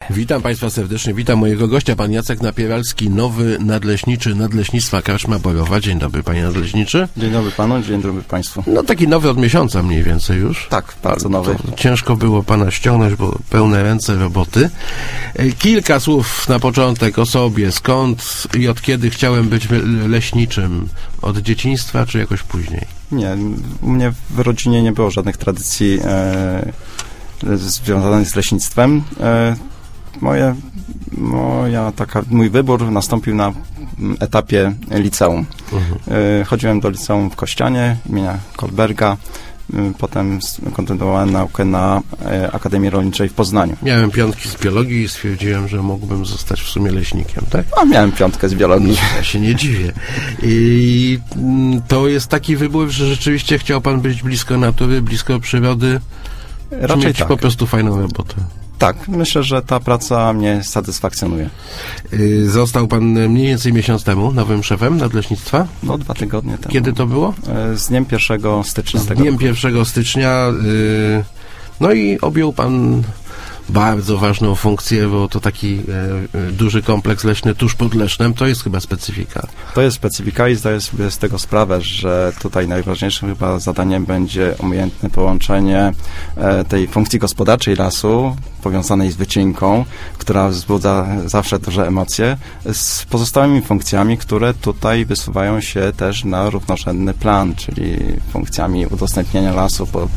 Witam Państwa serdecznie, witam mojego gościa, pan Jacek Napieralski, nowy nadleśniczy Nadleśnictwa Karczma Borowa. Dzień dobry, panie nadleśniczy. Dzień dobry panu, dzień dobry państwu. No taki nowy od miesiąca mniej więcej już. Tak, bardzo nowy. Ciężko było pana ściągnąć, bo pełne ręce roboty. Kilka słów na początek o sobie. Skąd i od kiedy chciałem być leśniczym? Od dzieciństwa czy jakoś później? Nie, u mnie w rodzinie nie było żadnych tradycji związanych z leśnictwem. Mój wybór nastąpił na etapie liceum. Chodziłem do liceum w Kościanie imienia Kolberga. Potem kontynuowałem naukę na Akademii Rolniczej w Poznaniu. Miałem piątki z biologii i stwierdziłem, że mógłbym zostać w sumie leśnikiem, tak? A miałem piątkę z biologii. Ja się nie dziwię. I to jest taki wybór, że rzeczywiście chciał pan być blisko natury, blisko przyrody, Raczej mieć tak. Po prostu fajną robotę. Tak, myślę, że ta praca mnie satysfakcjonuje. Został pan mniej więcej miesiąc temu nowym szefem nadleśnictwa? No, 2 tygodnie temu. Kiedy to było? Z dniem 1 stycznia. Z dniem 1 stycznia. No i objął pan bardzo ważną funkcję, bo to taki duży kompleks leśny tuż pod Lesznem. To jest chyba specyfika. To jest specyfika i zdaję sobie z tego sprawę, że tutaj najważniejszym chyba zadaniem będzie umiejętne połączenie tej funkcji gospodarczej lasu, powiązanej z wycinką, która wzbudza zawsze duże emocje, z pozostałymi funkcjami, które tutaj wysuwają się też na równorzędny plan, czyli funkcjami udostępniania lasu pod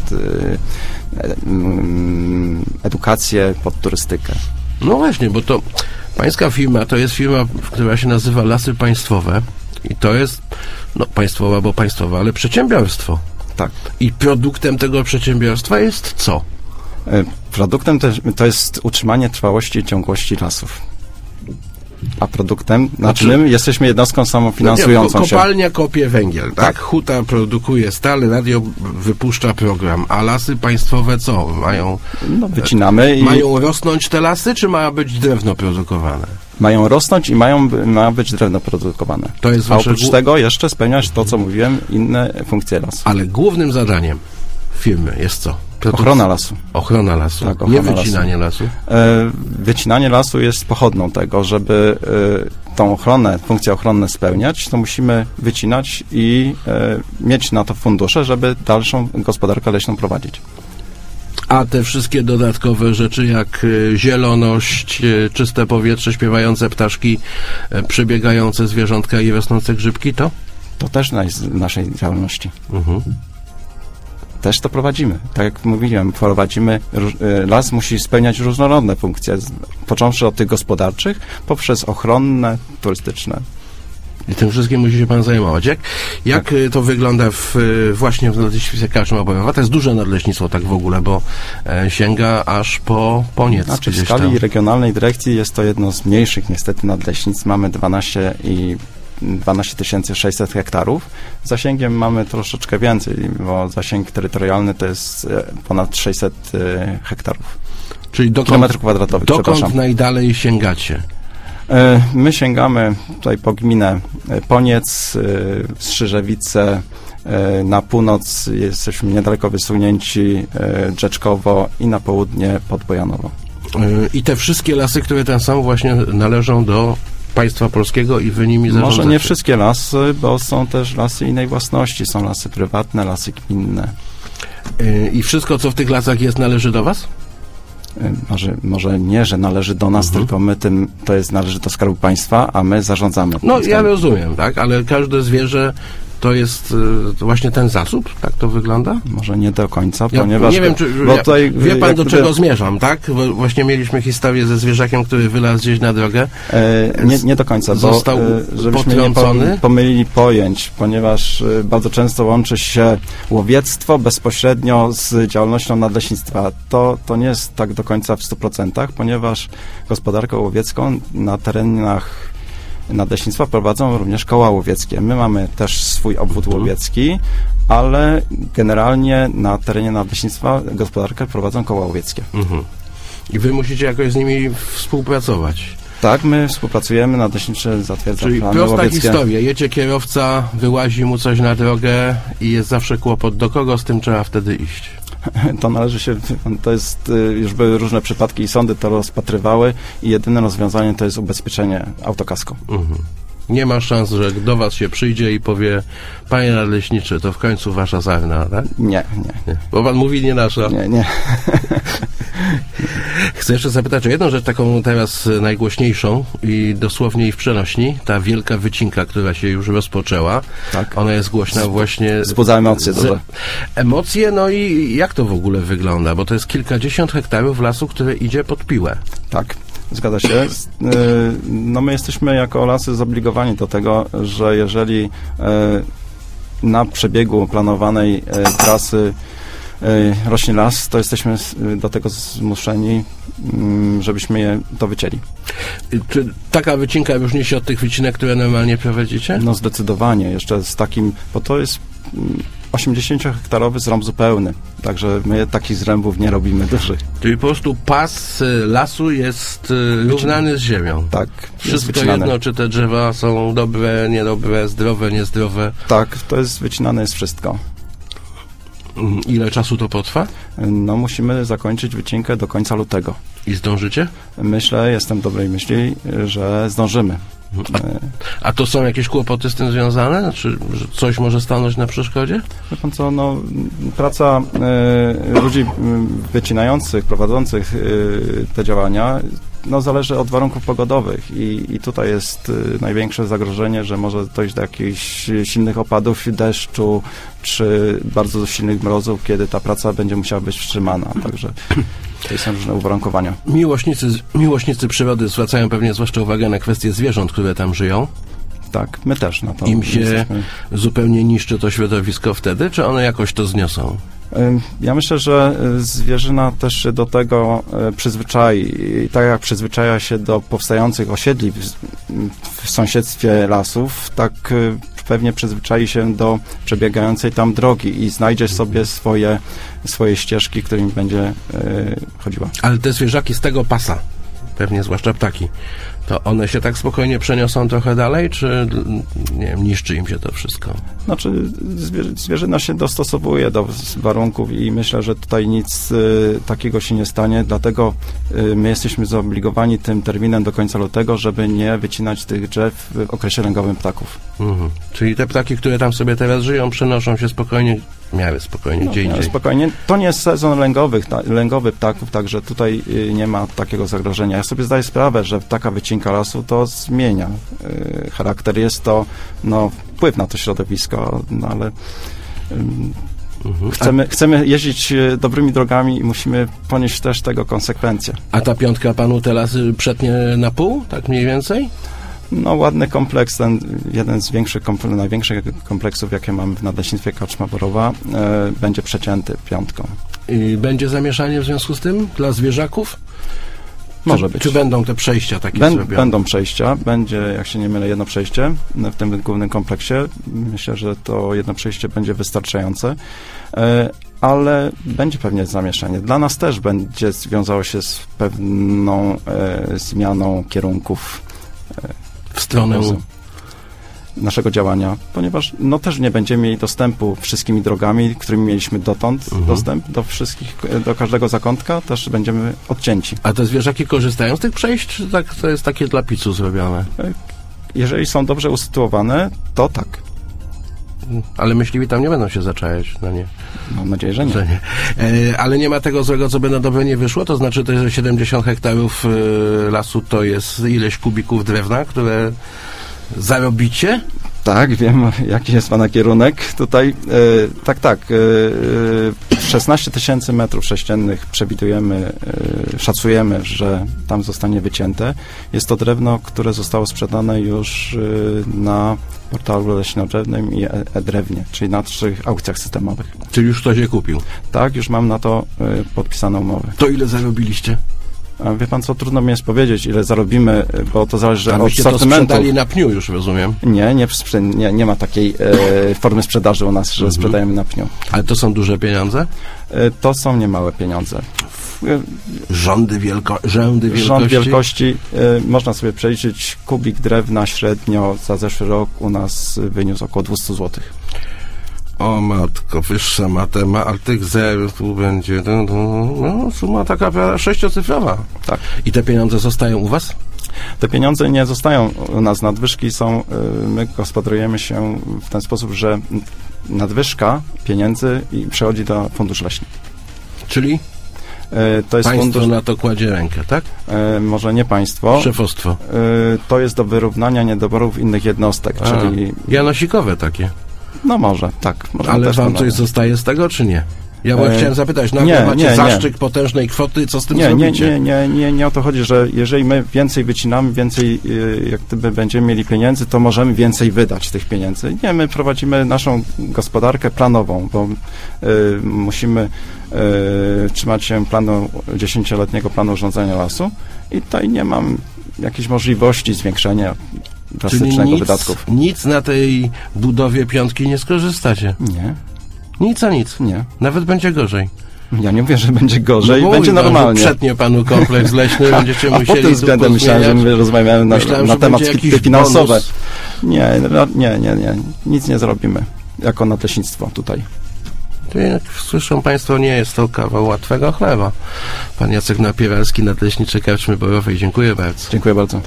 edukację, pod turystykę. No właśnie, bo to pańska firma to jest firma, która się nazywa Lasy Państwowe i to jest, no państwowa, bo państwowa, ale przedsiębiorstwo. Tak. I produktem tego przedsiębiorstwa jest co? Produktem to jest utrzymanie trwałości i ciągłości lasów. A produktem, my jesteśmy jednostką samofinansującą się. Kopalnia kopie węgiel, tak? Huta produkuje stal, radio wypuszcza program, a Lasy Państwowe co? Mają... No, wycinamy i... Mają rosnąć te lasy, czy ma być drewno produkowane? Mają rosnąć i ma być drewno produkowane. To jest a oprócz tego jeszcze spełniać to, co mówiłem, inne funkcje lasu. Ale głównym zadaniem firmy jest co? Ochrona lasu. Ochrona lasu, tak, nie wycinanie lasu. Wycinanie lasu jest pochodną tego, żeby tą funkcję ochronną spełniać, to musimy wycinać i mieć na to fundusze, żeby dalszą gospodarkę leśną prowadzić. A te wszystkie dodatkowe rzeczy jak zieloność, czyste powietrze, śpiewające ptaszki, przebiegające zwierzątka i rosnące grzybki, to? To też z naszej działalności. Też to prowadzimy. Tak jak mówiłem, las musi spełniać różnorodne funkcje, począwszy od tych gospodarczych, poprzez ochronne, turystyczne. I tym wszystkim musi się pan zajmować. Jak to wygląda właśnie w Nadleśnictwie Karczma Borowa? To jest duże nadleśnictwo tak w ogóle, bo sięga aż po Poniec. Znaczy w skali regionalnej dyrekcji jest to jedno z mniejszych niestety nadleśnictw. Mamy 12 600 hektarów. Zasięgiem mamy troszeczkę więcej, bo zasięg terytorialny to jest ponad 600 hektarów. Czyli kilometrów kwadratowych. Dokąd najdalej sięgacie? My sięgamy tutaj po gminę Poniec, Strzyżewice, na północ jesteśmy niedaleko wysunięci Drzeczkowo i na południe pod Bojanowo. I te wszystkie lasy, które tam są, właśnie należą do państwa polskiego i wy nimi zarządzacie? Może nie wszystkie lasy, bo są też lasy innej własności. Są lasy prywatne, lasy gminne. I wszystko, co w tych lasach jest, należy do was? Może nie, że należy do nas, tylko należy do Skarbu Państwa, a my zarządzamy. No ja rozumiem, tak, ale każde zwierzę to jest właśnie ten zasób, tak to wygląda? Może nie do końca, ponieważ... Nie wiem, czy wie pan, do czego zmierzam, tak? Bo właśnie mieliśmy historię ze zwierzakiem, który wylazł gdzieś na drogę. Nie do końca, został żebyśmy nie pomylili pojęć, ponieważ bardzo często łączy się łowiectwo bezpośrednio z działalnością nadleśnictwa. To nie jest tak do końca w 100%, ponieważ gospodarkę łowiecką na terenach nadleśnictwa prowadzą również koła łowieckie. My mamy też swój obwód łowiecki, ale generalnie na terenie nadleśnictwa gospodarkę prowadzą koła łowieckie. I wy musicie jakoś z nimi współpracować. Tak, my współpracujemy, nadleśniczy zatwierdza plany łowieckie. Czyli prosta historia. Jedzie kierowca, wyłazi mu coś na drogę i jest zawsze kłopot. Do kogo z tym trzeba wtedy iść? to należy się, to jest, już były różne przypadki i sądy to rozpatrywały i jedyne rozwiązanie to jest ubezpieczenie autokasko. Nie ma szans, że do was się przyjdzie i powie: panie nadleśniczy, to w końcu wasza sarna, tak? Nie. Bo pan mówi: nie nasza. Nie. Chcę jeszcze zapytać o jedną rzecz, taką teraz najgłośniejszą i dosłownie i w przenośni, ta wielka wycinka, która się już rozpoczęła. Tak. Ona jest głośna właśnie... Wzbudza emocje duże. Emocje, no i jak to w ogóle wygląda? Bo to jest kilkadziesiąt hektarów lasu, które idzie pod piłę. Tak. Zgadza się. No my jesteśmy jako lasy zobligowani do tego, że jeżeli na przebiegu planowanej trasy rośnie las, to jesteśmy do tego zmuszeni, żebyśmy to wycięli. Czy taka wycinka różni się od tych wycinek, które normalnie prowadzicie? No zdecydowanie. Jeszcze z takim, bo to jest 80-hektarowy zrąb zupełny. Także my takich zrębów nie robimy dużych. Czyli po prostu pas lasu jest równany z ziemią. Tak. Wszystko jedno, czy te drzewa są dobre, niedobre, zdrowe, niezdrowe. Tak, to jest wycinane jest wszystko. Ile czasu to potrwa? No musimy zakończyć wycinkę do końca lutego. I zdążycie? Myślę, jestem dobrej myśli, że zdążymy. A to są jakieś kłopoty z tym związane? Czy że coś może stanąć na przeszkodzie? Wie pan co, no, praca ludzi wycinających, prowadzących te działania, no, zależy od warunków pogodowych i tutaj jest największe zagrożenie, że może dojść do jakichś silnych opadów deszczu, czy bardzo silnych mrozów, kiedy ta praca będzie musiała być wstrzymana. Także to są różne uwarunkowania. Miłośnicy przyrody zwracają pewnie zwłaszcza uwagę na kwestie zwierząt, które tam żyją. Tak, my też na to. Im się zupełnie niszczy to środowisko wtedy, czy one jakoś to zniosą? Ja myślę, że zwierzyna też się do tego przyzwyczai. I tak jak przyzwyczaja się do powstających osiedli w sąsiedztwie lasów, tak pewnie przyzwyczai się do przebiegającej tam drogi i znajdzie sobie swoje ścieżki, którymi będzie chodziła. Ale te zwierzaki z tego pasa, pewnie zwłaszcza ptaki, to one się tak spokojnie przeniosą trochę dalej, czy nie wiem, niszczy im się to wszystko? Znaczy, zwierzyna się dostosowuje do warunków i myślę, że tutaj nic takiego się nie stanie, dlatego my jesteśmy zobligowani tym terminem do końca lutego, żeby nie wycinać tych drzew w okresie lęgowym ptaków. Czyli te ptaki, które tam sobie teraz żyją, przenoszą się spokojnie, miały spokojnie gdzie indziej. Spokojnie. To nie jest sezon lęgowy ptaków, także tutaj nie ma takiego zagrożenia. Ja sobie zdaję sprawę, że taka wycinka lasu to zmienia charakter. Jest to, wpływ na to środowisko, ale chcemy jeździć dobrymi drogami i musimy ponieść też tego konsekwencje. A ta piątka panu te lasy przetnie na pół, tak mniej więcej? No, ładny kompleks, ten jeden z największych kompleksów, jakie mamy w Nadleśnictwie Karczma-Borowa, będzie przecięty piątką. I będzie zamieszanie w związku z tym dla zwierzaków? Może być. Czy będą te przejścia takie zrobione? Będą przejścia. Będzie, jak się nie mylę, jedno przejście w tym głównym kompleksie. Myślę, że to jedno przejście będzie wystarczające. Ale będzie pewnie zamieszanie. Dla nas też będzie związało się z pewną zmianą kierunków w stronę naszego działania, ponieważ też nie będziemy mieli dostępu wszystkimi drogami, którymi mieliśmy dotąd dostęp do każdego zakątka, też będziemy odcięci. A te zwierzaki korzystają z tych przejść, czy tak to jest takie dla picu zrobione? Jeżeli są dobrze usytuowane, to tak. Ale myśliwi tam nie będą się zaczajać na nie. Mam nadzieję, że nie. Ale nie ma tego złego, co by na dobre nie wyszło? To znaczy, że 70 hektarów lasu to jest ileś kubików drewna, które zarobicie? Tak, wiem, jaki jest pana kierunek. Tutaj, 16 000 metrów sześciennych przewidujemy, szacujemy, że tam zostanie wycięte. Jest to drewno, które zostało sprzedane już na portalu leśnodrzewnym i e-drewnie, czyli na 3 aukcjach systemowych. Czyli już ktoś je kupił? Tak, już mam na to podpisaną umowę. To ile zarobiliście? A wie pan co, trudno mi jest powiedzieć, ile zarobimy, bo to zależy od sortymentu. To sprzedali na pniu już, rozumiem. Nie ma takiej formy sprzedaży u nas, że sprzedajemy na pniu. Ale to są duże pieniądze? To są niemałe pieniądze. Rzędy wielkości? Rząd wielkości, można sobie przeliczyć, kubik drewna średnio za zeszły rok u nas wyniósł około 200 zł. O matko, wyższa matema, ale tych zerów tu będzie, no, suma taka sześciocyfrowa. Tak. I te pieniądze zostają u was? Te pieniądze nie zostają u nas. Nadwyżki są, my gospodarujemy się w ten sposób, że nadwyżka pieniędzy przechodzi do funduszy leśnych. Czyli? To jest państwo fundusz, na to kładzie rękę, tak? może nie państwo. Szefostwo. To jest do wyrównania niedoborów innych jednostek, czyli... Janosikowe takie. No może, tak. Ale wam coś zostaje z tego, czy nie? Ja chciałem zapytać, macie zastrzyk potężnej kwoty, co z tym zrobicie? Nie o to chodzi, że jeżeli my więcej wycinamy, więcej jak gdyby będziemy mieli pieniędzy, to możemy więcej wydać tych pieniędzy. Nie, my prowadzimy naszą gospodarkę planową, bo musimy trzymać się 10-letniego planu urządzenia lasu i tutaj nie mam jakiejś możliwości zwiększenia drastycznego wydatków. Nic na tej budowie piątki nie skorzystacie? Nie. Nic a nic? Nie. Nawet będzie gorzej? Ja nie mówię, że będzie gorzej, będzie normalnie. Przetnie panu kompleks leśny, będziecie musieli pod tym względem myślałem, że my rozmawiamy na temat finansowe. Nie. Nic nie zrobimy jako nadleśnictwo tutaj. Jak słyszą państwo, nie jest to kawał łatwego chleba. Pan Jacek Napieralski, nadleśniczy Karczmy Borowej. Dziękuję bardzo. Dziękuję bardzo.